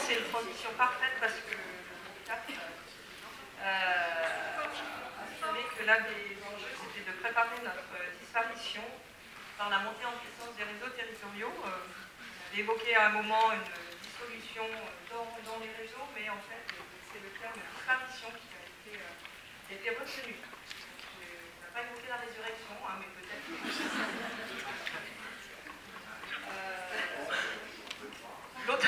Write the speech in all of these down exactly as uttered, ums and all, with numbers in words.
c'est une transition parfaite parce que le cap, euh, vous savez que l'un des enjeux, c'était de préparer notre disparition par la montée en puissance des réseaux territoriaux. Euh, on avait évoqué à un moment une dissolution dans, dans les réseaux, mais en fait, c'est le terme disparition qui a été, euh, qui a été retenu. On n'a pas évoqué la résurrection, hein, mais peut-être. L'autre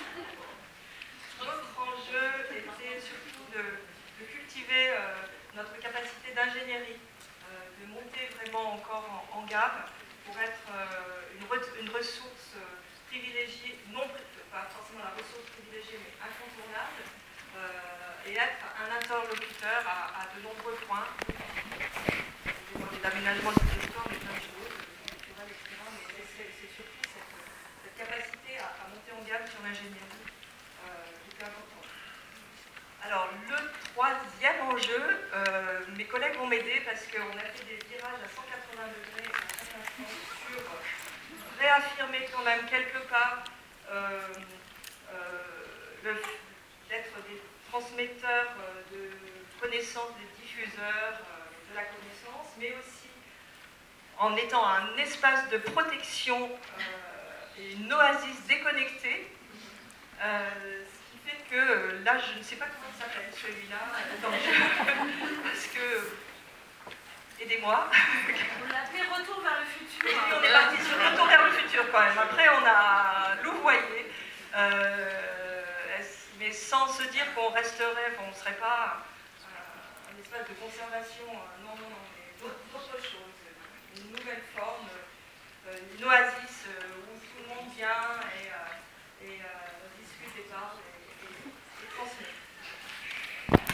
enjeu était surtout de, de cultiver euh, notre capacité d'ingénierie, euh, de monter vraiment encore en, en gamme pour être euh, une, re, une ressource privilégiée, non pas forcément la ressource privilégiée, mais incontournable, euh, et être un interlocuteur à, à de nombreux points, l'aménagement du territoire, mais plein de choses, culturel, et cetera. Mais c'est, c'est surtout cette, cette capacité à, à monter en gamme sur l'ingénierie euh, qui est importante. Alors, le troisième enjeu, euh, mes collègues vont m'aider parce qu'on a fait des virages à cent quatre-vingts degrés sur réaffirmer quand même quelque part euh, euh, le, d'être des transmetteurs de connaissances, des diffuseurs euh, de la connaissance, mais aussi en étant un espace de protection euh, et une oasis déconnectée. Euh, ce qui fait que, là, je ne sais pas comment ça s'appelle celui-là, donc, parce que, aidez-moi. On l'appelait Retour vers le futur. Et puis on est parti sur Retour vers le futur quand même. Après, on a louvoyé, euh, mais sans se dire qu'on resterait, on ne serait pas euh, un espace de conservation. Euh, non, non, non, mais d'autres choses. Une nouvelle forme, euh, une oasis euh, où tout le monde vient et, euh, et, euh,